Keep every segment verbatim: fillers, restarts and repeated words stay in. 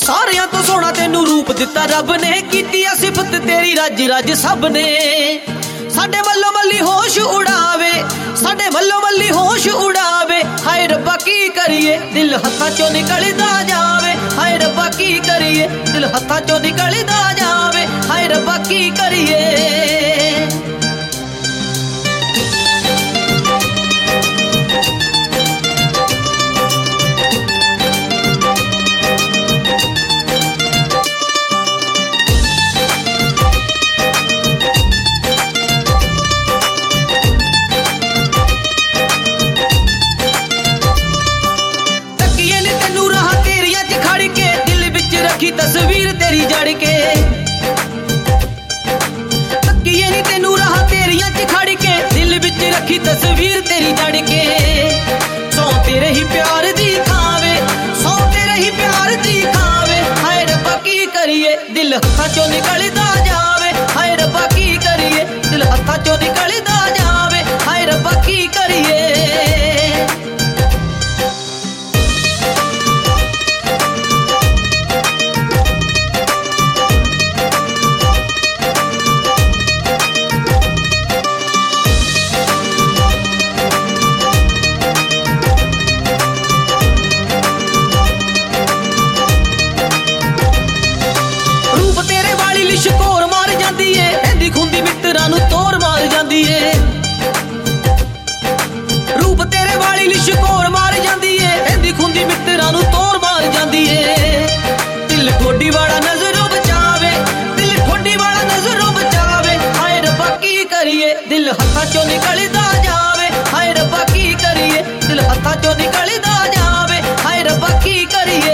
सारियां तो सोना तेनू रूप दिता रब ने, कीती सिफत तेरी रज रज सब ने। साडे वल्लों वल्ली होश उड़ावे, साडे वल्लों वल्ली होश उड़ावे। हाय रब्बा की करिए दिल हत्थां चों निकलदा जावे, हाय रब्बा की करिए दिल हत्थां चों निकलदा जावे, हाय रब्बा की करिए। रखी तस्वीर तेरी जड़ के, तकिए नी तेनू रहा तेरियां च खड़ के, दिल विच रखी तस्वीर तेरी जड़ के। सौ तेरे ही प्यार दी खावे, सौ तेरे ही प्यार दी खावे। हाय रब्बा की करिए दिल हत्थां चों निकलदा जावे, हाय रब्बा की करिए दिल हत्थां चों निकलदा जावे, हाय रब्बा की करिए। शिकोर मार जाती है एंदी खुंदी मित्तरां नूं तोड़ मार जाती है, रूप तेरे वाली लिशकोर मार जाती है एंदी खुंदी मित्तरां नूं तोड़ मार जाती है। दिल ठोडी वाला नजरों बचावे, दिल ठोडी वाला नजरों बचावे। हाय रब्बा की करिए दिल हत्थां चों निकलदा जावे, हाय रब्बा की करिए दिल हत्थां चों निकलदा जावे, हाय रब्बा की करिए।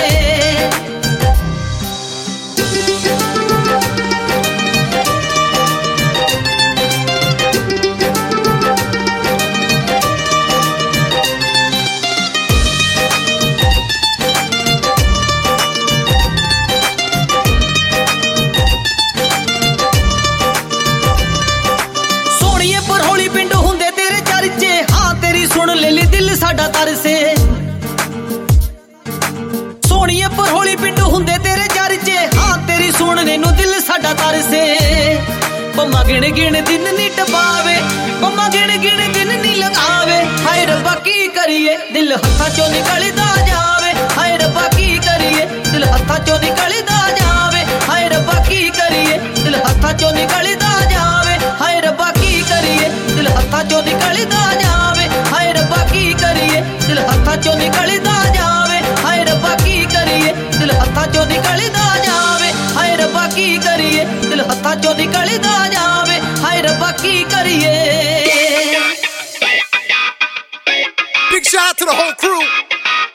सुन ले ली दिल साडा तरसे, सोनिए पर होली पिंड हुंदे तेरे चर्चे, हाँ तेरी सुनने नूं दिल साडा तरसे। पम्मा गिण गिण दिन नी टपावे, पम्मा गिण गिण दिन नी लगावे। हाय रब्बा की करिए दिल हत्थां चों निकलदा जावे, हाय रब्बा की करिए दिल हत्थां चों निकलदा जावे, हाय रब्बा की करिए दिल हत्थां चों निकलदा जावे, हाय रब्बा की करिए दिल हत्थां चों निकलदा जावे, हाय रब्बा की करिए दिल हत्थां चों निकलदा जावे, हाय रब्बा की करिए दिल हत्थां चों निकलदा जावे, हाय रब्बा की करिए दिल हत्थां चों निकलदा जावे, हाय रब्बा की करिए। Big shout out to the whole crew.